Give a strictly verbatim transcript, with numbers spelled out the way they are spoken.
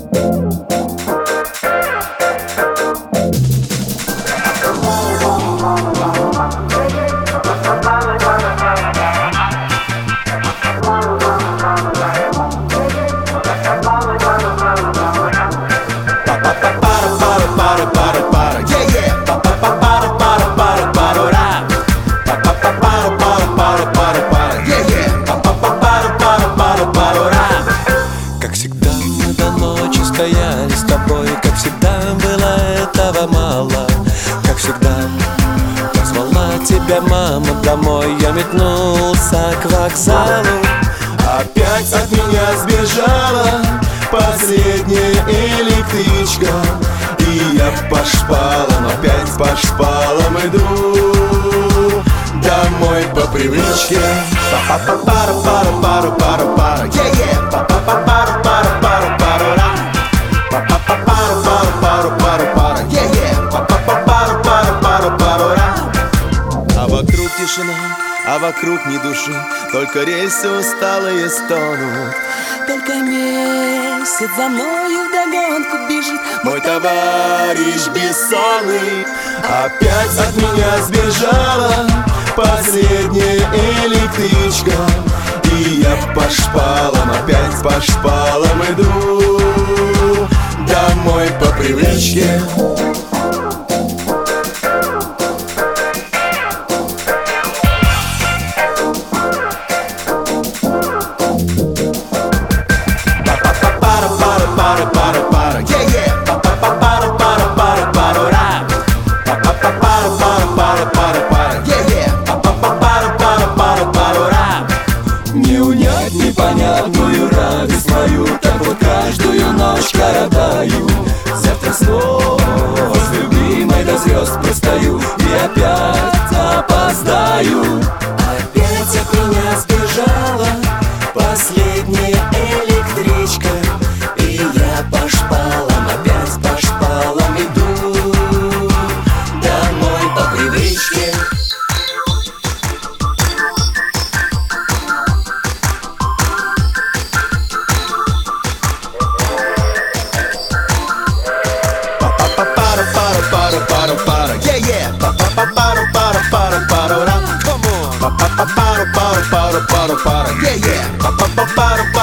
Как всегда мы до ночи стояли с тобой, как всегда было этого мало. Как всегда позвала тебя мама домой, я метнулся к вокзалу. Опять от меня сбежала последняя электричка, и я по шпалам, опять по шпалам иду домой по привычке. Па-па-па-пара-пара-пара-пара, yeah-yeah. Па-па-па-пара-пара-пара-пара-ра. Па-па-па-пара-пара-пара-пара, yeah-yeah. Па-па-па-пара-пара-пара-пара-ра. А вокруг тишина, а вокруг ни души, только рельсы усталые стонут. Только месяц за мною вдогонку бежит мой товарищ бессонный. Опять от меня сбежала последняя электричка, и я по шпалам, опять по шпалам иду домой по привычке. Пара-пара-пара-пара, yeah-yeah. Па-па-па-пара-пара-пара-пара-ра. Па-па-па-пара-пара-пара-пара, yeah-yeah. Па-па-па-пара-пара-пара-пара-ра. Не унять непонятную радость мою, так вот каждую ночь коротаю. Завтра снова с любимой до звезд простою и опять опоздаю. Опять от меня сбежала последняя электричка, и я по шпалам, опять по шпалам иду домой по привычке. Па-па-па-пара-пара-пара-пара, yeah-yeah. Па-па-па-пара-пара-пара-пара-ра. Come on. Па-па-па-пара-пара-пара-пара-пара, yeah-yeah. Па-па-па-пара-пара